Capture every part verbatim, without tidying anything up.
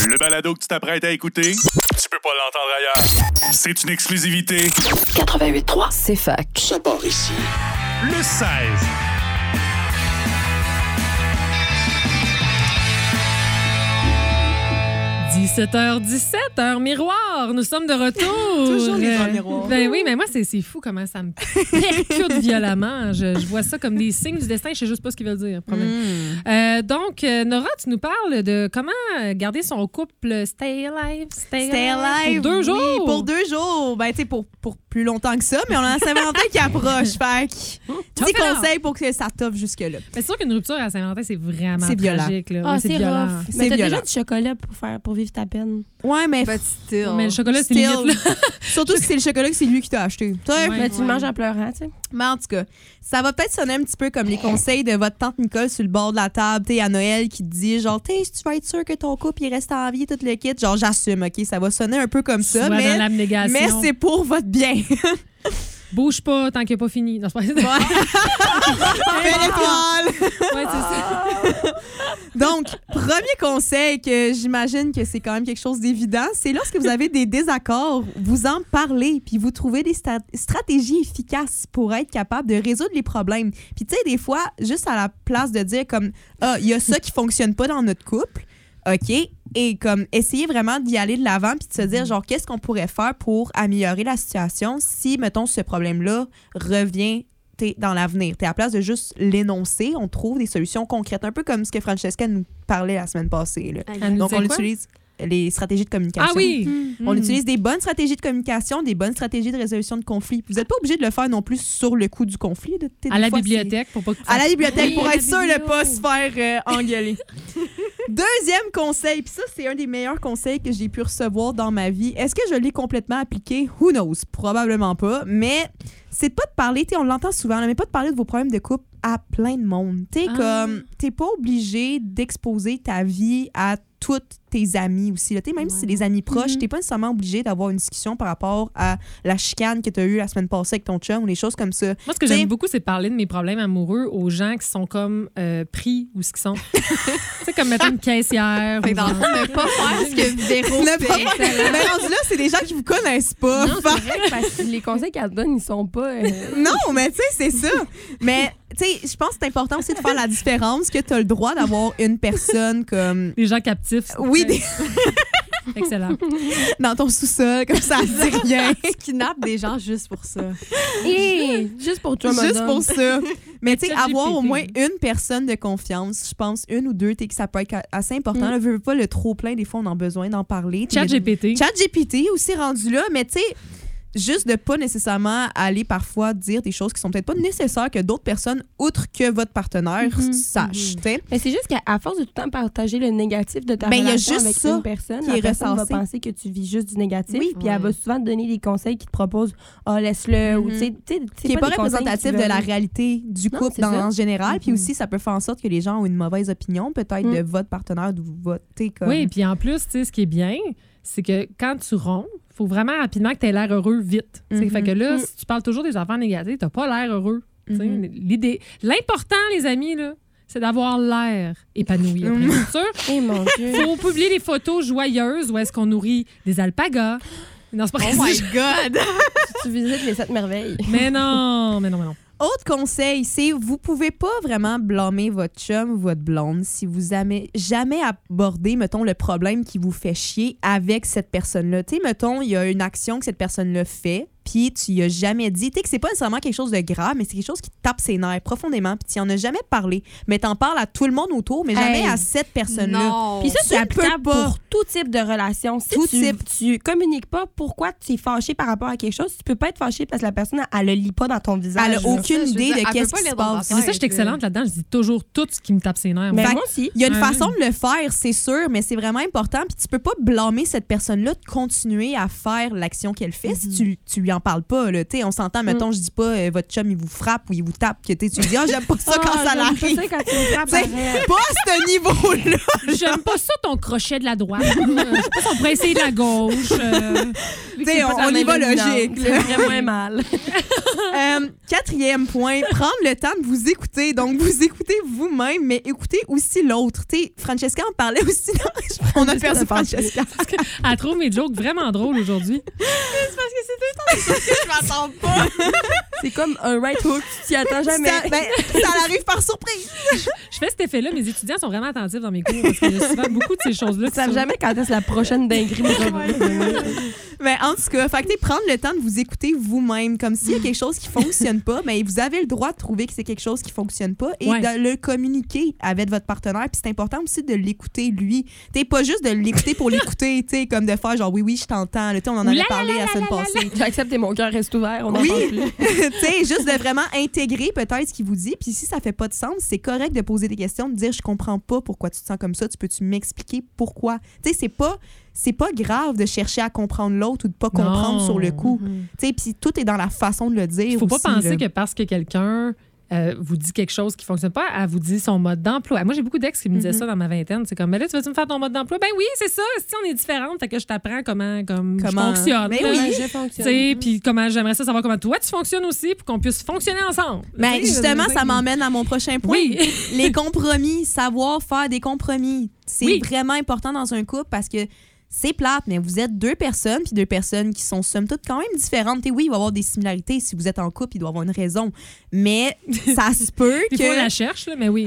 Le balado que tu t'apprêtes à écouter, tu peux pas l'entendre ailleurs. C'est une exclusivité. quatre-vingt-huit trois, c'est fac. Ça part ici. Le seize. dix-sept heures dix-sept, heure miroir. Nous sommes de retour. Toujours les heures miroirs. Ben oui, mais moi, c'est, c'est fou comment ça me percute violemment. Je, je vois ça comme des signes du destin. Je sais juste pas ce qu'ils veulent dire. Mm. Euh, donc, Nora, tu nous parles de comment garder son couple stay alive. Stay, stay alive. Pour deux jours. Oui, pour deux jours. Ben, tu sais, pour, pour plus longtemps que ça, mais on a la Saint-Valentin qui approche. Fait que, petit conseil pour que ça t'offre jusque-là. Mais c'est sûr qu'une rupture à Saint-Valentin, c'est vraiment c'est violent. tragique. Là. Ah, oui, c'est, c'est c'est violent. rough. C'est mais t'as violent. déjà du chocolat pour faire pour vivre ta peine. Ouais, mais... But still. Mais le chocolat, c'est Still. limite, là. Surtout si c'est le chocolat que c'est lui qui t'a acheté. Toi, Ouais. Mais tu le manges en pleurant, tu sais. Mais en tout cas, ça va peut-être sonner un petit peu comme les conseils de votre tante Nicole sur le bord de la table, tu sais, à Noël, qui te dit genre, tu sais, si tu vas être sûr que ton couple il reste en vie, tout le kit, genre, j'assume, OK? Ça va sonner un peu comme ça, Soit mais, dans l'abnégation. mais c'est pour votre bien. Bouge pas tant qu'il n'est pas fini. Non, c'est pas Ouais. Belle étoile! Ouais, c'est ça. Donc, premier conseil que j'imagine que c'est quand même quelque chose d'évident, c'est lorsque vous avez des désaccords, vous en parlez, puis vous trouvez des sta- stratégies efficaces pour être capable de résoudre les problèmes. Puis tu sais, des fois, juste à la place de dire comme « Ah, il y a ça qui fonctionne pas dans notre couple », OK? Et comme essayer vraiment d'y aller de l'avant puis de se dire genre qu'est-ce qu'on pourrait faire pour améliorer la situation si, mettons, ce problème-là revient t'es, dans l'avenir. T'es à la place de juste l'énoncer, on trouve des solutions concrètes, un peu comme ce que Francesca nous parlait la semaine passée. Là. Elle nous Donc, on disait quoi? utilise les stratégies de communication. Ah oui! Mmh. On utilise des bonnes stratégies de communication, des bonnes stratégies de résolution de conflits. Vous n'êtes pas obligé de le faire non plus sur le coup du conflit. De, à la fois, bibliothèque, pour pas que tu À la bibliothèque, Oui, pour à être la sûr de ne biblio. pas se faire euh, engueuler. Deuxième conseil, puis ça, c'est un des meilleurs conseils que j'ai pu recevoir dans ma vie. Est-ce que je l'ai complètement appliqué? Who knows? Probablement pas. Mais c'est de pas de parler, tu sais, on l'entend souvent, là, mais pas de parler de vos problèmes de couple à plein de monde. Tu sais, Ah. comme, t'es pas obligé d'exposer ta vie à toutes tes amis aussi. Là. Même ouais. si c'est des amis proches, Mm-hmm. t'es pas nécessairement obligé d'avoir une discussion par rapport à la chicane que t'as eue la semaine passée avec ton chum ou des choses comme ça. Moi, ce que T'sais, j'aime beaucoup, c'est de parler de mes problèmes amoureux aux gens qui sont comme euh, pris ou ce qu'ils sont. Tu sais, comme mettre une caissière. Fait ou que dans le genre- fond, ne pas faire ce que Véro Ne pas fait. faire- Mais rendu là, c'est des gens qui vous connaissent pas. Non, c'est vrai, parce que les conseils qu'elle donne, ils sont pas... euh, Non, mais tu sais, c'est ça. Mais tu sais, je pense que c'est important aussi de faire la différence que tu as le droit d'avoir une personne comme... Les gens captifs. s'il vous Oui, plaît. des- Excellent. dans ton sous-sol, comme ça, elle dit rien. Tu kidnappes des gens juste pour ça. Et juste pour toi, Juste pour ça. Mais tu sais, ChatGPT. avoir au moins une personne de confiance, je pense, une ou deux, t'sais, que ça peut être assez important. Mm. Là, veux, veux pas le trop plein, des fois, on a besoin d'en parler. Chat G P T. ChatGPT aussi rendu là, mais tu sais, juste de pas nécessairement aller parfois dire des choses qui sont peut-être pas nécessaires que d'autres personnes, outre que votre partenaire, Mhm, sachent. t'sais. Mais c'est juste qu'à force de tout le temps partager le négatif de ta Ben, il y a relation juste avec ça une personne, qui la est personne va recensé. penser que tu vis juste du négatif, Oui. puis elle va souvent te donner des conseils qui te proposent « Ah, laisse-le Mhm. ou tu sais, tu sais, c'est Qui n'est pas, des conseils représentatif qui de la veulent- réalité du Non, couple c'est dans, ça. en général. Puis Mhm. aussi, ça peut faire en sorte que les gens ont une mauvaise opinion, peut-être, Mhm. de votre partenaire, de votre. t'sais, Comme... Oui, puis en plus, tu sais, ce qui est bien, c'est que quand tu ronds, il faut vraiment rapidement que tu aies l'air heureux vite. Tu sais, Mhm. Fait que là, Mhm. si tu parles toujours des affaires négatives, tu n'as pas l'air heureux. Tu sais. Mhm. L'idée, l'important, les amis, là, c'est d'avoir l'air épanoui après une rupture. Eh mon Dieu! Faut publier des photos joyeuses où est-ce qu'on nourrit des alpagas. Non, c'est pas Oh my God! Tu visites les sept merveilles. Mais non, mais non, mais non. Autre conseil, c'est vous pouvez pas vraiment blâmer votre chum ou votre blonde si vous avez jamais abordé, mettons, le problème qui vous fait chier avec cette personne-là. Tu sais, mettons, il y a une action que cette personne-là fait, puis tu y as jamais dit. Tu sais que c'est pas nécessairement quelque chose de grave, mais c'est quelque chose qui te tape ses nerfs profondément, puis tu en as jamais parlé. Mais t'en parles à tout le monde autour, mais jamais Hey. à cette personne-là. Non. Puis ça, Tu c'est ne applicable peux pas. pour tout type de relation. Si Tout tu, type. tu communiques pas pourquoi tu es fâché par rapport à quelque chose, tu peux pas être fâché parce que la personne, elle le lit pas dans ton visage. Elle a là. aucune Ça, je veux idée dire, de elle peut qu'est-ce pas qui se lire dans ta passe. Mais ça, je Ouais, suis excellente là-dedans. Je dis toujours tout ce qui me tape ses nerfs. Mais Fait moi aussi. Il y a une Ouais. façon de le faire, c'est sûr, mais c'est vraiment important. Puis tu peux pas blâmer cette personne-là de continuer à faire l'action qu'elle fait si tu, tu lui en j'en parle pas. Là. On s'entend, mettons, mm. je dis pas euh, votre chum, il vous frappe ou il vous tape, que tu dis, ah, oh, j'aime pas ça oh, quand ça j'aime l'arrive. pas ça quand tu me frappes, arrête. Pas à ce niveau-là. J'aime pas ça, ton crochet de la droite. Je sais pas si on pourrait essayer de la gauche. Euh... T'sais, on, on y va logique. C'est vraiment mal. euh, quatrième point, prendre le temps de vous écouter. Donc, vous écoutez vous-même, mais écoutez aussi l'autre. T'sais, Francesca en parlait aussi. Dans... On a perdu Francesca. Elle trouve mes jokes vraiment drôles aujourd'hui. C'est parce que c'est tout le temps des choses que je m'attends pas. C'est comme un right hook, tu t'y attends jamais. Ça, ben, ça arrive par surprise. Je fais cet effet-là. Mes étudiants sont vraiment attentifs dans mes cours parce qu'il y a souvent beaucoup de ces choses-là. Ils savent jamais quand est-ce la prochaine dinguerie. Mais en tout cas, fait que prendre le temps de vous écouter vous-même. Comme s'il y a quelque chose qui fonctionne pas, mais vous avez le droit de trouver que c'est quelque chose qui fonctionne pas et ouais. de le communiquer avec votre partenaire. Puis c'est important aussi de l'écouter, lui. T'sais, pas juste de l'écouter pour l'écouter, t'sais, comme de faire genre oui, oui, je t'entends. Là, on en avait parlé la semaine passée. J'accepte et mon cœur reste ouvert. On oui, plus. T'sais, juste de vraiment intégrer peut-être ce qu'il vous dit. Puis si ça fait pas de sens, c'est correct de poser des questions, de dire je comprends pas pourquoi tu te sens comme ça. Tu peux-tu m'expliquer pourquoi? Tu sais, c'est pas. C'est pas grave de chercher à comprendre l'autre ou de pas comprendre non. sur le coup. Mm-hmm. Puis tout est dans la façon de le dire. Il faut aussi, pas penser là. que parce que quelqu'un euh, vous dit quelque chose qui fonctionne pas, elle vous dit son mode d'emploi. Moi, j'ai beaucoup d'ex qui me disaient Mm-hmm. ça dans ma vingtaine. C'est comme, mais là, tu veux-tu me faire ton mode d'emploi? Ben oui, c'est ça. Si on est différentes, fait que je t'apprends comment, comme Comment? je fonctionne. Mais là. oui, je fonctionne. Tu sais, puis comment j'aimerais ça savoir comment toi tu fonctionnes aussi pour qu'on puisse fonctionner ensemble. Ben, Tu sais, justement, je- ça m'emmène à mon prochain point. Oui. Les compromis, savoir faire des compromis. C'est Oui. vraiment important dans un couple parce que c'est plate, mais vous êtes deux personnes, puis deux personnes qui sont somme toute quand même différentes. Et oui, il va y avoir des similarités. Si vous êtes en couple, il doit y avoir une raison. Mais ça se peut Des fois, on que la cherche, là, mais oui.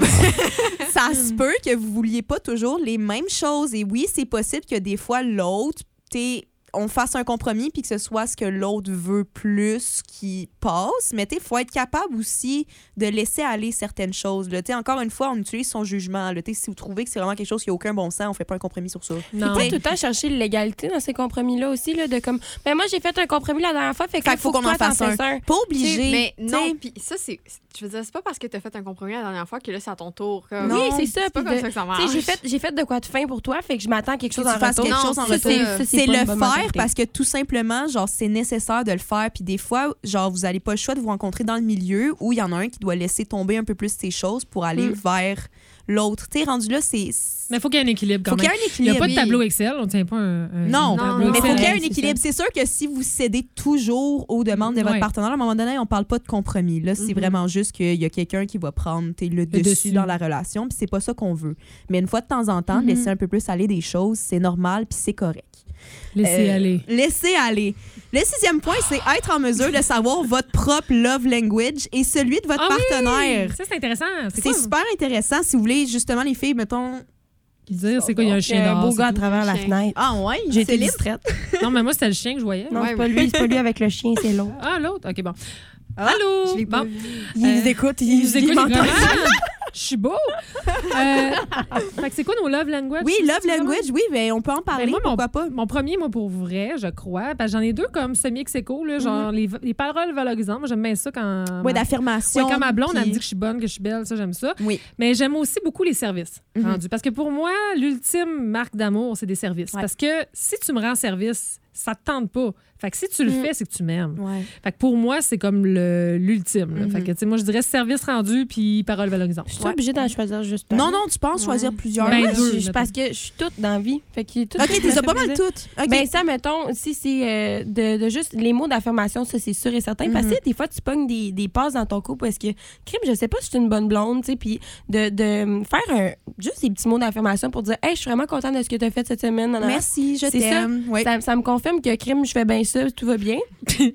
ça se peut que vous vouliez pas toujours les mêmes choses. Et oui, c'est possible que des fois, l'autre, t'es on fasse un compromis puis que ce soit ce que l'autre veut plus qui passe. Mais il faut être capable aussi de laisser aller certaines choses. Là. Encore une fois, on utilise son jugement. Là. Si vous trouvez que c'est vraiment quelque chose qui n'a aucun bon sens, on fait pas un compromis sur ça. Non. Faut pas tout le temps chercher l'égalité dans ces compromis-là aussi, là, de comme, ben moi, j'ai fait un compromis la dernière fois, fait, Fait qu'il faut, qu'on que en toi, t'en fasse un. fasses un. Pas obligé. Mais non, t'sais. puis ça, c'est. Je veux dire, c'est pas parce que t'as fait un compromis la dernière fois que là, c'est à ton tour. Comme... Non, Oui, c'est ça. C'est pas puis comme de- ça que ça tu marche. sais, j'ai fait, j'ai fait de quoi de fin pour toi, fait que je m'attends à quelque chose Que tu en fasses retour. quelque chose en Non, retour. c'est- ça, C'est c'est pas le une bonne faire mentalité. parce que tout simplement, genre, c'est nécessaire de le faire. Puis des fois, genre, vous n'allez pas le choix de vous rencontrer dans le milieu où il y en a un qui doit laisser tomber un peu plus ses choses pour aller Mm. vers l'autre. Tu sais, rendu là, c'est. Mais il faut qu'il y ait un équilibre quand Faut qu'il y même. ait un Il n'y a équilibre. pas de oui. tableau Excel. On ne tient pas un, un Non, tableau mais il faut Excel. qu'il y ait un c'est équilibre. C'est sûr que si vous cédez toujours aux demandes de votre Ouais. partenaire, à un moment donné, on parle pas de compromis. Là, c'est Mhm. vraiment juste qu'il y a quelqu'un qui va prendre t'sais, le, dessus, dessus. dans la relation, puis c'est pas ça qu'on veut. Mais une fois de temps en temps, Mhm. laisser un peu plus aller des choses, c'est normal, puis c'est correct. Laissez Euh, aller. Laissez aller. Le sixième point, c'est être en mesure de savoir votre propre love language et celui de votre Ah oui! partenaire. Ça, c'est intéressant. C'est C'est quoi? super intéressant si vous voulez, justement, les filles, mettons. Dire, c'est quoi, il y a un Il y chien a un dehors. beau c'est gars à tout. travers la Chien. fenêtre. Ah, ouais, J'ai été Céline? distraite. Non, mais moi, c'était le chien que je voyais. Non, Ouais, c'est pas ouais. lui, c'est pas lui avec le chien, c'est l'autre. Ah, l'autre? OK, bon. Ah, Allô? Je l'ai pas Bon. vu. Il Euh, nous écoute, il, Ils nous il écoutent m'entend. vraiment. Je suis beau. Euh, fait que c'est quoi nos love language? Oui, C'est love ça, language, oui, mais on peut en parler, Ben, moi, pourquoi pas? Mon premier, moi, pour vrai, je crois. Parce que j'en ai deux comme semi-ex-écho, là, genre les, les paroles valorisantes. Moi, j'aime bien ça quand. Oui, ma- d'affirmation. Ouais, quand ma blonde, elle me puis- dit que je suis bonne, que je suis belle, ça, j'aime ça. Oui. Mais j'aime aussi beaucoup les services Mhm. rendus. Parce que pour moi, l'ultime marque d'amour, c'est des services. Ouais. Parce que si tu me rends service, ça te tente pas. Fait que si tu le Mm. fais, c'est que tu m'aimes. Ouais. Fait que pour moi, c'est comme le- l'ultime. là. Mhm. Fait que, tu sais, moi, je dirais service rendu puis paroles valorisantes. Je suis obligée d'en choisir juste un. Non, non, tu penses choisir Ouais. plusieurs. Ben, Moi, deux, je- je- mettons. parce que je suis toute dans la vie. Fait que tout OK, me t'es fait pas mal plaisir. toutes. OK. Ben ça, mettons, si c'est euh, de, de juste les mots d'affirmation, ça, c'est sûr et certain. Parce que des fois, tu pognes des, des passes dans ton couple parce que, crime, je sais pas si je suis une bonne blonde, tu sais, puis de, de faire un, juste des petits mots d'affirmation pour dire, hey, je suis vraiment contente de ce que tu as fait cette semaine. nanana. Merci, je C'est ça. t'aime. Oui. Ça, ça me confirme que, crime, je fais bien ça, tout va bien.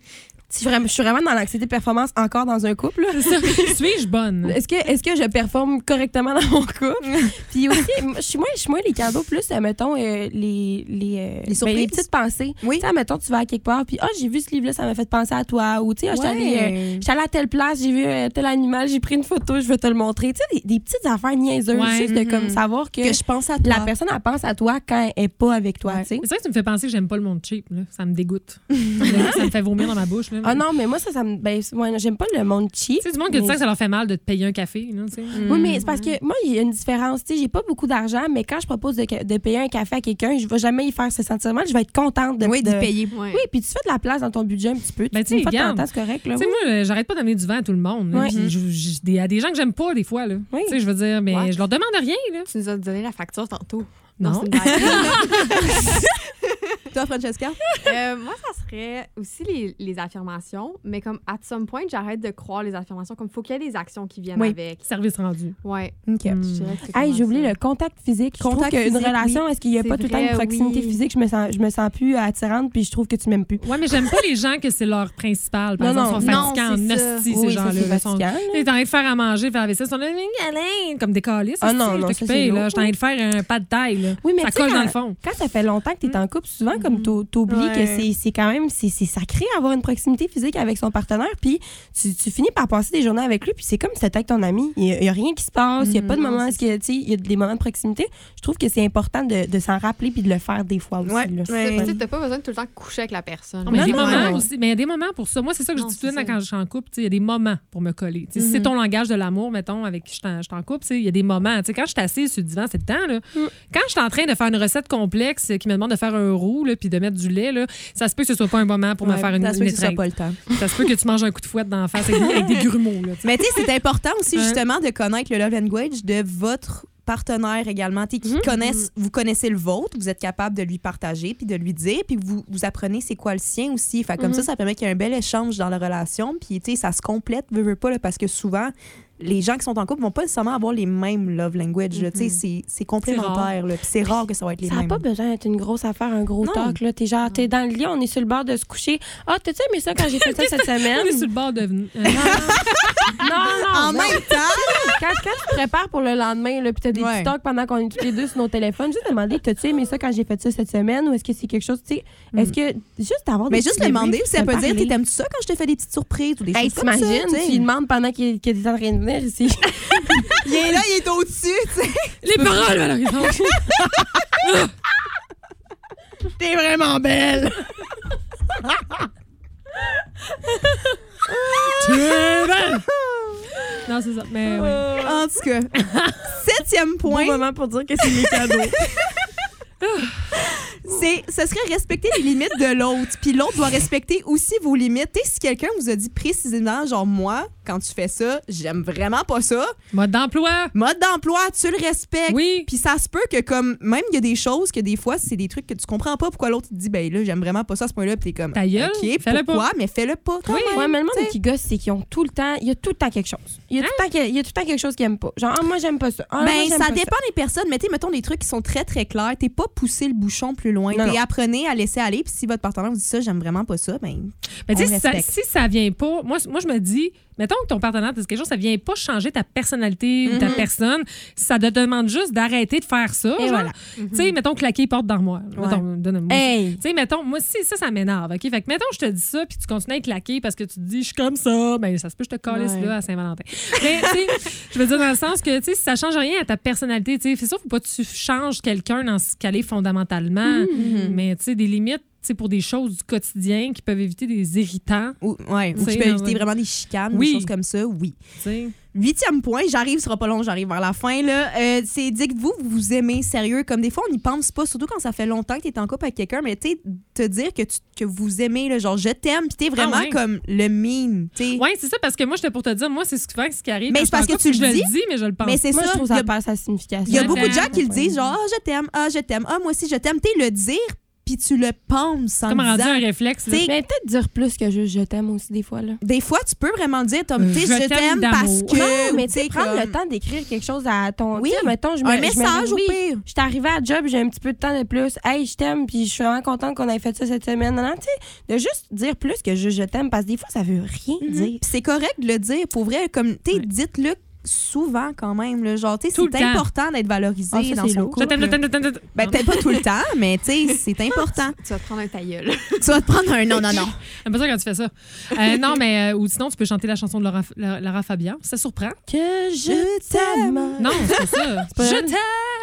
Si je, je suis vraiment dans l'anxiété de performance encore dans un couple. là. Suis-je bonne? Est-ce que, est-ce que je performe correctement dans mon couple? Puis aussi, moi, je suis moins, je suis moins les cadeaux, plus, euh, mettons, euh, les, les, euh, Les surprises? ben, les petites pensées. Oui. Tu sais, mettons, tu vas à quelque part, puis, ah, j'ai vu ce livre-là, ça m'a fait penser à toi. Ou, tu sais, ah, j'étais allée, euh, Ouais. j'étais allée à telle place, j'ai vu euh, tel animal, j'ai pris une photo, je vais te le montrer. Tu sais, des, des petites affaires niaiseuses, Ouais. juste de Mhm. comme savoir que, Que je pense à toi. la personne, elle pense à toi quand elle est pas avec toi, Ouais. tu sais. C'est vrai que tu me fais penser que j'aime pas le monde cheap. Là. Ça me dégoûte. ça, me dégoûte, ça me fait vomir dans ma bouche. Là. Ah non, mais moi, ça, ça me. Ben, ouais, j'aime pas le monde cheap. Tu sais, du monde que tu sais que ça leur fait mal de te payer un café. Là, tu sais. Mm. Oui, mais c'est parce que moi, il y a une différence. Tu sais, j'ai pas beaucoup d'argent, mais quand je propose de, de payer un café à quelqu'un, je vais jamais y faire ce sentiment. Je vais être contente de. Oui, de... d'y payer. Ouais. Oui, puis tu fais de la place dans ton budget un petit peu. Ben, tu sais, une fois de temps en regarde. temps, c'est correct. Là. Tu sais, moi, euh, j'arrête pas d'amener du vent à tout le monde. là, Ouais. Puis je- je- Il y a des gens que j'aime pas, des fois. Là. Oui. Tu sais, je veux dire, mais Ouais. je leur demande rien. Là. Tu nous as donné la facture tantôt. Non. c'est une blague. Toi, Francesca? Euh, moi, ça serait aussi les, les affirmations, mais comme at some point, j'arrête de croire les affirmations. Comme faut qu'il y ait des actions qui viennent Oui. avec. Service rendu. Ouais. OK. Mm. Je dirais que c'est Hey, comment j'ai oublié ça. le contact physique. Je Contact trouve qu'une physique, relation, oui. est-ce qu'il n'y a C'est pas tout le temps vrai, une proximité oui. physique? Je me sens, je me sens plus attirante, puis je trouve que tu m'aimes plus. Ouais, mais j'aime pas les gens que c'est leur principal. Par Non, exemple, ils non, sont fatigants non, en c'est ça. hostie, ces Oui, ça, gens-là. c'est Ils sont- fatigant, là. T'es en train de faire à manger, faire la vaisselle, ils sont là, Alain, comme des calices. Ah non, je non, ça, t'occupais, c'est là. lourd. Je suis en train de faire un pas de taille, là. Oui, mais Ça tu sais, colle dans quand- le fond. Quand ça fait longtemps que tu es en couple, souvent, comme t'ou- t'oublies Ouais. que c'est- c'est quand même c'est c'est sacré avoir une proximité physique avec son partenaire, puis tu, tu finis par passer des journées avec lui, puis c'est comme si c'était avec ton ami. Il n'y a, rien qui se passe, il n'y a pas de non, moment, c'est où il y a des moments de proximité. Je trouve que c'est important de, de s'en rappeler puis de le faire des fois aussi. Ouais. là. Ouais. Tu sais, t'as pas besoin de tout le temps coucher avec la personne. Non, mais il y a des Non, non, moments non. aussi. Mais il y a des moments pour ça. Moi, c'est ça que je Non, dis tout c'est de suite ça. quand je suis en couple. tu sais, Il y a des moments pour me coller. Tu sais, Si c'est ton langage de l'amour, mettons, avec qui je suis en- je suis en couple, tu sais, il y a des moments. Tu sais, Quand je suis assise sur le divan, c'est le temps. Là. Quand je suis en train de faire une recette complexe qui me demande de faire un roux là, puis de mettre du lait, là, ça se peut que ce soit pas un moment pour me Ouais, faire une, ça se une peut que ce soit étreinte. pas le temps. Ça se peut que tu manges un coup de fouette dans la face avec, des- avec des grumeaux. Là, tu sais. Mais tu sais, c'est important aussi Hein? justement de connaître le love language de votre partenaire également, tu sais, qui connaissent, vous connaissez le vôtre, vous êtes capable de lui partager puis de lui dire, puis vous, vous apprenez c'est quoi le sien aussi. Fait que comme ça, ça permet qu'il y ait un bel échange dans la relation, puis tu sais, ça se complète, veut, veut pas, là, parce que souvent, les gens qui sont en couple vont pas nécessairement avoir les mêmes love language. là. Tu sais, c'est- c'est complémentaire, là, puis c'est rare que ça va être les Ça n'a mêmes. pas besoin d'être une grosse affaire, un gros Non. talk. Là. T'es genre, t'es dans le lit, on est sur le bord de se coucher. Ah, t'as-tu aimé ça quand j'ai fait ça cette semaine? On est sur le bord de. euh, Non, non, En non. même temps, Quand, quand tu te prépares pour le lendemain, là, puis t'as des Ouais. petits talks pendant qu'on est tous les deux sur nos téléphones, juste demander, t'as-tu aimé ça quand j'ai fait ça cette semaine ou est-ce que c'est quelque chose, tu sais, est-ce que juste avoir des mais juste petits le demander, débriefs, ça de peut dire, parler. t'aimes-tu ça quand je te fais des petites surprises ou des Hey, choses comme ça? t'imagines, tu sais? tu lui demandes pendant qu'il qu'il est en train de venir ici. Il est là, il est au-dessus, tu sais. Les paroles, Valérie. T'es vraiment belle! Tu es belle. Non, c'est ça. Mais oui. En tout cas, septième Bon point, moment pour dire que c'est les cadeaux. c'est ce serait respecter les limites de l'autre. Puis l'autre doit respecter aussi vos limites. Tu sais, si quelqu'un vous a dit précisément, genre moi, quand tu fais ça, j'aime vraiment pas ça, Mode d'emploi. mode d'emploi, tu le respectes. Oui. Puis ça se peut que comme même il y a des choses que des fois c'est des trucs que tu comprends pas pourquoi l'autre te dit ben là j'aime vraiment pas ça à ce point-là puis t'es comme Ta gueule, OK, fais-le pourquoi mais fais-le pas quand Oui. même. Ouais, mais le monde T'sais. qui gosse, c'est qu'ils ont tout le temps, il y a tout le temps quelque chose. Il y a tout le temps, qu'il- il y a tout le temps quelque chose qu'ils aiment pas. Genre, ah, moi, j'aime pas ça. Ah, moi, Ben, j'aime ça pas dépend des personnes, mais tu sais, mettons des trucs qui sont très, très clairs. T'es pas poussé le bouchon plus loin. Non, T'es non. apprenez à laisser aller. Puis si votre partenaire vous dit ça, j'aime vraiment pas ça, ben. Mais tu On sais, si ça, respecte. si ça vient pas, moi, moi je me dis, mettons que ton partenaire te dit quelque chose, ça vient pas changer ta personnalité ou ta personne, ça te demande juste d'arrêter de faire ça. Et genre. voilà. Tu sais, mettons claquer porte d'armoire. Mettons, donne-moi. Hey! Tu sais, mettons, moi, si ça, ça m'énerve, OK? Fait que, mettons, je te dis ça, puis tu continues à claquer parce que tu te dis, je suis comme ça, ben, ça se peut, je te calisse Ouais. là à Saint-Valentin. Mais, tu sais, je veux dire, dans le sens que, tu sais, si ça change rien à ta personnalité, tu sais, c'est sûr, faut pas que tu changes quelqu'un dans ce qu'elle est fondamentalement, mais, tu sais, des limites, tu sais, pour des choses du quotidien qui peuvent éviter des irritants, Ou, ouais, ou Tu tu sais, peux non, éviter ouais. vraiment des chicanes, Oui. des choses comme ça, oui. tu sais. Huitième point, j'arrive, ce sera pas long, j'arrive vers la fin. Là. Euh, c'est dites-vous, vous vous aimez sérieux. Comme des fois, on n'y pense pas, surtout quand ça fait longtemps que tu es en couple avec quelqu'un, mais tu sais, te dire que, tu, que vous aimez, là, genre je t'aime, puis t'es vraiment Ah ouais. comme le mine. tu sais. Oui, c'est ça, parce que moi, j'étais pour te dire, moi, c'est souvent ce qui arrive. Mais quand c'est parce je suis en que tu couple, le je dis, le dis, mais je le pense. Mais c'est Moi, ça. je trouve il y a- ça passe sa signification. Il y a Ouais, beaucoup de gens ouais. qui le disent, genre, ah, je t'aime, ah, je t'aime, ah, moi aussi, je t'aime. Tu sais, le dire, puis tu le penses sans comme le rendu disant. un réflexe. là. T'sais, Mais peut-être dire plus que juste je t'aime aussi des fois. Là. Des fois, tu peux vraiment dire, Tom, Euh, tu sais, je je t'aime t'aime d'amour. parce que. Non, mais ou tu sais, sais, prendre comme- le temps d'écrire quelque chose à ton. Oui. Tu sais, mettons, je me, Un je me message dis, au oui, pire. je suis arrivée à job, j'ai un petit peu de temps de plus. Hey, je t'aime, puis je suis vraiment contente qu'on ait fait ça cette semaine. Non, non, tu sais, de juste dire plus que juste je t'aime, parce que des fois, ça veut rien dire. Puis c'est correct de le dire. Pour vrai, comme, tu sais, Ouais. dites-le souvent quand même. Là, genre, tu sais, Tout c'est le temps. important d'être valorisé Ah, ça, dans c'est son lourd. Je couple. t'aime, je t'aime, je t'aime, je t'aime. Ben, peut-être pas tout le temps, mais tu sais, c'est important. Tu vas te prendre un ta gueule. Tu vas te prendre un non, non, non. J'aime pas ça quand tu fais ça. Euh, non, mais euh, ou sinon, tu peux chanter la chanson de Laura, Laura Fabian. Ça surprend. Que je t'aime. Non, c'est pas ça. pas Je elle? t'aime.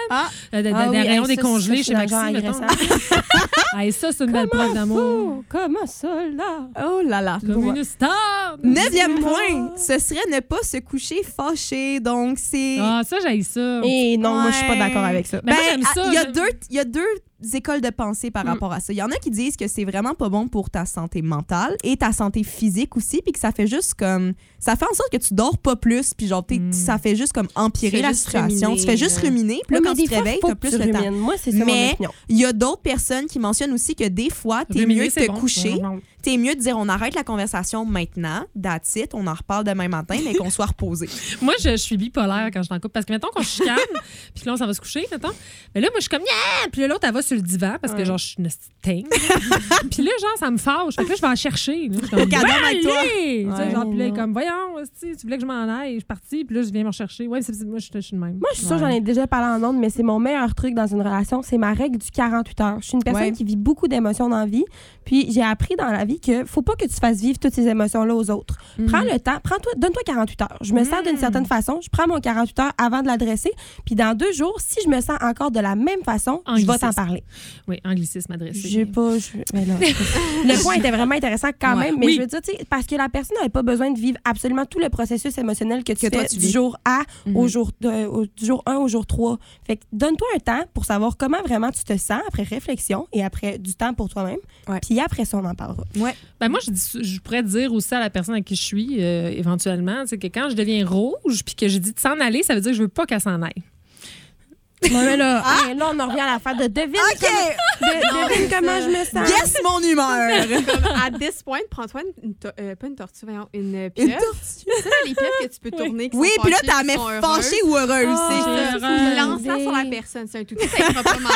Ah. Euh, de, de, Ah des oui, rayons hey, ça, décongelés ça, chez c'est un Maxi, genre mettons. agressant. Hey, ça, c'est une belle preuve d'amour. Comme un soldat. Oh là là. Comme une star. Neuvième point, ce serait ne pas se coucher fâché. Donc, c'est... Ah, ça, j'haïs ça. Et non, moi, je suis pas Ouais. d'accord avec ça. Mais moi, Ben, j'aime ça, Il y a j'aime- deux, il y a deux écoles de pensée par Mm. rapport à ça. Il y en a qui disent que c'est vraiment pas bon pour ta santé mentale et ta santé physique aussi, puis que ça fait juste comme... Ça fait en sorte que tu dors pas plus, puis genre, t'es- Mm. ça fait juste comme Tu empirer fais la juste situation. ruminer, tu fais juste là. ruminer, puis là, Oui, quand mais tu des te fois, réveilles, faut t'as que plus tu le temps. rumines. Moi, c'est ça mon Mais opinion. il y a d'autres personnes qui mentionnent aussi que des fois, t'es Ruminer, mieux de c'est te bon. coucher. T'es mieux de dire on arrête la conversation maintenant, that's it, on en reparle demain matin, mais qu'on soit reposé. Moi, je, je suis bipolaire quand je t'en coupe. Parce que, mettons, qu'on se chicane, puis que là, on s'en va se coucher, mettons. Mais là, moi, je suis comme, yeah! Puis là, l'autre, elle va sur le divan parce que, Ouais. genre, je suis une tingue. Puis là, genre, ça me fâche. Fait que là, je vais en chercher. Là. Je suis comme, Cadavre ouais, avec toi. allez! Tu sais, Ouais, genre, puis là, elle est non. comme, voyons, hostie, tu voulais que je m'en aille. Je suis partie, puis là, je viens me rechercher. Ouais, c'est, c'est- moi, je, je suis de même. Moi, je suis sûre, j'en ai déjà parlé en ondes, mais c'est mon meilleur truc dans une relation, c'est ma règle du quarante-huit heures. Je suis une personne Ouais. qui vit beaucoup d'émotions dans la vie, puis j'ai appris dans la vie que faut pas que tu fasses vivre toutes ces émotions-là aux autres. Prends le temps, prends-toi, donne-toi quarante-huit heures. Je me sens d'une certaine façon, je prends mon quarante-huit heures avant de l'adresser, puis dans deux jours, si je me sens encore de la même façon, je vais t'en Anglicisme. parler. Oui, anglicisme adressé. J'ai pas. je- mais là, le point était vraiment intéressant quand Ouais. même, mais Oui. je veux dire, tu sais, parce que la personne n'avait pas besoin de vivre absolument tout le processus émotionnel que tu Que toi, fais tu du vis. jour A Mhm. au jour de- au- du jour un au jour trois. Fait que donne-toi un temps pour savoir comment vraiment tu te sens après réflexion et après du temps pour toi-même. Ouais. Puis après ça, on en parlera. Ben moi, je, dis- je pourrais dire aussi à la personne à qui je suis, euh, éventuellement, c'est que quand je deviens rouge puis que je dis de s'en aller, ça veut dire que je veux pas qu'elle s'en aille. Ouais, mais là, hey, là, on en revient à l'affaire de devine, OK! comment, de- devine comment je me sens. Guess mon humeur! Comme, à this point, prends-toi une, une to- euh, pas une tortue, voyons, une Une pieuvre. tortue. Tu sais, là, les pieuvres que tu peux tourner. qui Oui, sont puis là, fâchées, t'as qui mets sont heureuses. fâchée ou heureuse, Ah, c'est ça. c'est Tu heureuse. lances-la sur la personne. C'est un tout. Ça fera pas mal.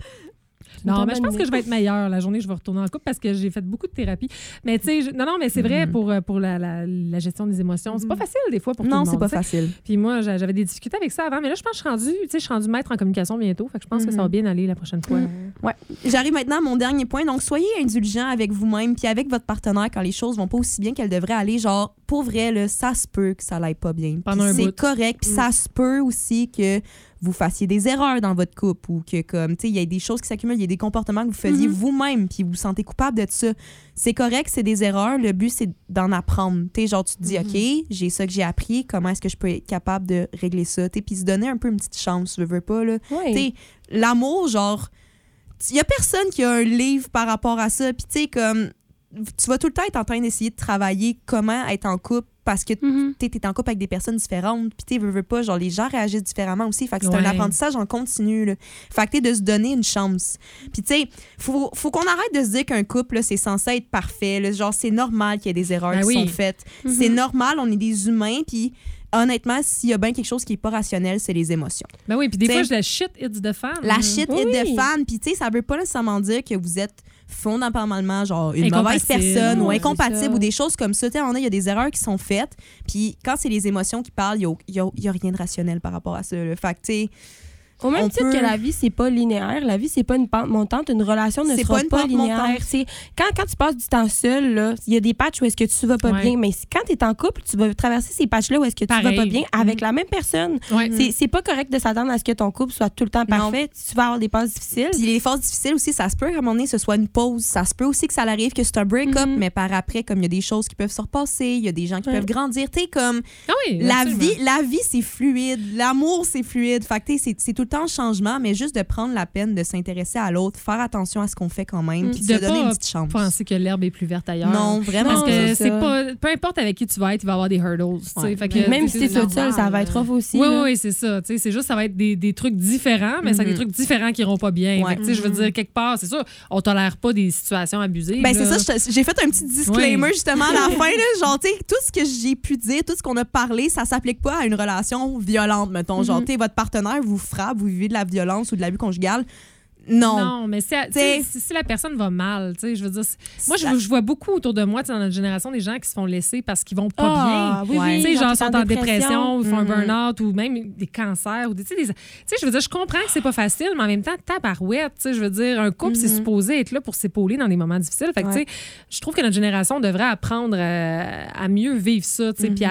Non, Une mais je bonne pense que je vais être meilleure la journée que je vais retourner en couple parce que j'ai fait beaucoup de thérapie. Mais tu sais, je- non, non, mais c'est vrai pour, euh, pour la, la, la gestion des émotions. C'est pas facile des fois pour tout Non, le c'est monde. pas tu sais. facile. Puis moi, j'a- j'avais des difficultés avec ça avant, mais là, je pense que je suis rendue, tu sais, je suis rendue maître en communication bientôt. Fait que je pense que ça va bien aller la prochaine fois. J'arrive maintenant à mon dernier point. Donc, soyez indulgent avec vous-même puis avec votre partenaire quand les choses vont pas aussi bien qu'elles devraient aller. Genre, pour vrai, là, ça se peut que ça l'aille pas bien. Puis Pendant un c'est bout. correct. Puis ça se peut aussi que vous fassiez des erreurs dans votre couple ou que, comme, tu sais, il y a des choses qui s'accumulent, il y a des comportements que vous faisiez vous-même puis vous vous sentez coupable de ça. C'est correct, c'est des erreurs. Le but, c'est d'en apprendre. Tu sais, genre, tu te dis, OK, j'ai ça que j'ai appris. Comment est-ce que je peux être capable de régler ça? Tu sais, puis se donner un peu une petite chance, tu veux, veux pas, là. Ouais. Tu sais, l'amour, genre, il y a personne qui a un livre par rapport à ça. Puis, tu sais, comme, tu vas tout le temps être en train d'essayer de travailler comment être en couple parce que Mhm. tu es en couple avec des personnes différentes. Puis, tu sais, veux, veux pas, genre, les gens réagissent différemment aussi. Fait que c'est un Ouais. apprentissage en continu, là. Fait que, tu sais, de se donner une chance. Puis, tu sais, faut, faut qu'on arrête de se dire qu'un couple, là, c'est censé être parfait. Là. Genre, c'est normal qu'il y ait des erreurs Ben qui oui. sont faites. C'est normal, on est des humains. Puis, honnêtement, s'il y a bien quelque chose qui est pas rationnel, c'est les émotions. Ben oui, puis des T'sais, fois, je la shit, it's the fan. La shit Oui. est de fan. Puis, tu sais, ça veut pas nécessairement dire que vous êtes fondamentalement, genre, une mauvaise Incompatible. personne ou Ouais, incompatible c'est ça. ou des choses comme ça. Tu sais, on a, il y a des erreurs qui sont faites. Puis, quand c'est les émotions qui parlent, il y a, y a rien de rationnel par rapport à ça. Là. Fait que, tu sais, Au même On titre peut- que la vie, c'est pas linéaire. La vie, c'est pas une pente montante. Une relation ne C'est sera pas une pas, pente linéaire. montante. C'est quand, quand tu passes du temps seul, là, il y a des patchs où est-ce que tu vas pas Ouais. bien. Mais si- quand tu es en couple, tu vas traverser ces patchs-là où est-ce que tu Pareil. vas pas bien avec Mhm. la même personne. Ouais. C'est, c'est pas correct de s'attendre à ce que ton couple soit tout le temps Non. parfait. Tu vas avoir des passes difficiles. puis les phases difficiles aussi, ça se peut qu'à un moment donné, ce soit une pause. Ça se peut aussi que ça arrive que c'est un break-up, Mhm. mais par après, comme il y a des choses qui peuvent se repasser, il y a des gens qui Ouais. peuvent grandir. Tu sais, comme Ah oui, la absolument. vie, la vie, c'est fluide. L'amour, c'est fluide. Fait que, tu sais, c'est, c'est tout le temps en changement, mais juste de prendre la peine de s'intéresser à l'autre, faire attention à ce qu'on fait quand même, Mm. puis de De se donner pas une petite chance. penser que l'herbe est plus verte ailleurs. Non, vraiment. Parce Non, que c'est c'est ça. pas. Peu importe avec qui tu vas être, il va y avoir des hurdles. tu sais. Ouais. Fait que, Même tu si sais, t'es c'est toute seule, ça va être rough aussi. Oui, là. oui, c'est ça. Tu sais, c'est juste, ça va être des, des trucs différents, mais c'est des Mhm. trucs différents qui iront pas bien. Ouais. Fait que, tu sais, je veux dire, quelque part, c'est sûr, on tolère pas des situations abusées. Ben, c'est là. ça, je te- j'ai fait un petit disclaimer Ouais. justement à la fin. Là, genre, tu sais, tout ce que j'ai pu dire, tout ce qu'on a parlé, ça s'applique pas à une relation violente, mettons. Genre, Mhm. tu sais, votre partenaire vous frappe, vous vivez de la violence ou de l'abus conjugal. Non. Non, mais c'est- tu T'sais- sais, si, si la personne va mal, tu sais, je veux dire, c'est- moi, je, je vois beaucoup autour de moi, tu sais, dans notre génération, des gens qui se font laisser parce qu'ils vont pas Ah, bien. oui, Ouais. oui, Tu sais, genre, t'es sont en dépression, ou font un Mhm. burn-out, ou même des cancers, ou des, tu sais, des- tu sais, je veux dire, je comprends que c'est pas facile, mais en même temps, tabarouette, tu sais, je veux dire, un couple, c'est Mhm. supposé être là pour s'épauler dans des moments difficiles. Fait que, Ouais. tu sais, je trouve que notre génération devrait apprendre à, à mieux vivre ça, tu sais, puis Mhm. arrêter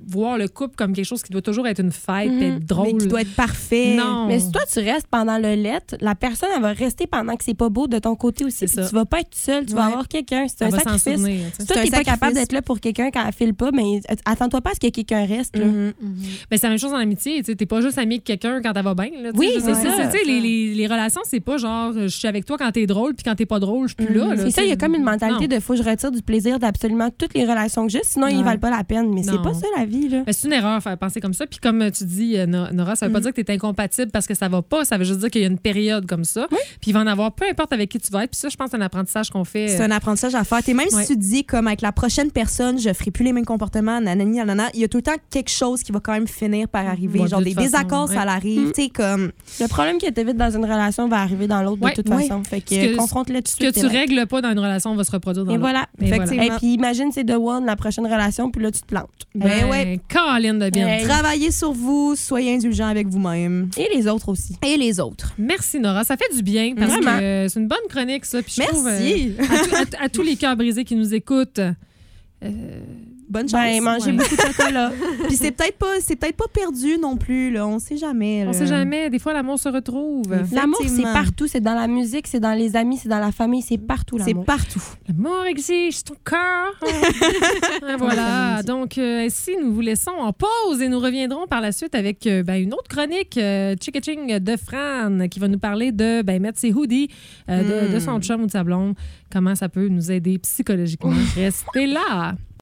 voir le couple comme quelque chose qui doit toujours être une fête, Mhm. être drôle. Mais qui doit être parfait. Non. Mais si toi, tu restes pendant le let, la personne, elle va rester pendant que c'est pas beau de ton côté aussi. C'est Puis ça. tu vas pas être seul, tu vas Ouais. avoir quelqu'un. C'est Elle un va s'en sacrifice. souvenir, tu sais. Si toi, C'est un t'es pas sacrifice. capable d'être là pour quelqu'un quand elle file pas, mais attends-toi pas à ce que quelqu'un reste. Là. Mhm. Mais c'est la même chose en amitié. Tu sais, t'es pas juste ami avec quelqu'un quand elle va bien. là, tu sais. Oui, Je c'est veux dire, ça. tu sais, les, les, les relations, c'est pas genre je suis avec toi quand t'es drôle, puis quand t'es pas drôle, je suis plus là. là, C'est ça, il y a comme une mentalité Non. de faut que je retire du plaisir d'absolument toutes les relations que j'ai, sinon ils Ouais. valent pas la peine. Mais Non. c'est pas ça la vie, là. Ben, c'est une erreur faire penser comme ça. Puis comme tu dis, euh, No- Nora, ça veut pas dire que tu es incompatible parce que ça va pas. Ça veut juste dire qu'il y a une période comme ça. Puis il va en avoir peu importe avec qui tu vas être. Puis ça, je pense, c'est un apprentissage qu'on fait. C'est un apprentissage à faire. Et même Ouais. si tu te dis, comme avec la prochaine personne, je ferai plus les mêmes comportements, nanani, nanana, il y a tout le temps quelque chose qui va quand même finir par arriver. Ouais, de genre toute des façon, désaccords, ouais. ça l'arrive. Tu sais, comme. Le problème qui était vite dans une relation va arriver dans l'autre Ouais. de toute Ouais. façon. Fait que, Ce que- confronte-le tout de Ce que suite. tu et là. règles pas dans une relation va se reproduire dans Et l'autre. voilà. Et voilà. Effectivement. Et puis imagine, c'est The One, la prochaine relation, puis là, tu te plantes. Ben ouais. Caroline de bien. Hey. Travaillez sur vous, soyez indulgents avec vous-même. Et les autres aussi. Et les autres. Merci, Nora. Ça fait du bien parce Vraiment. que euh, c'est une bonne chronique, ça. Puis je trouve, Merci. euh, à, tout- à- à tous les cœurs brisés qui nous écoutent. euh, Bonne chance. Ben, manger Ouais. beaucoup de chocolat. Puis c'est peut-être pas, c'est peut-être pas perdu non plus. Là. On sait jamais. on là. sait jamais. Des fois, l'amour se retrouve. L'amour, c'est Effectivement. partout. C'est dans la musique, c'est dans les amis, c'est dans la famille, c'est partout, C'est l'amour. partout. L'amour exige ton cœur. Et voilà. Donc, euh, ainsi, nous vous laissons en pause et nous reviendrons par la suite avec euh, ben, une autre chronique, euh, Chicka-Ching de Fran, qui va nous parler de ben, mettre ses hoodies euh, de, Mm. de son chum ou de sa blonde. Comment ça peut nous aider psychologiquement. Restez là.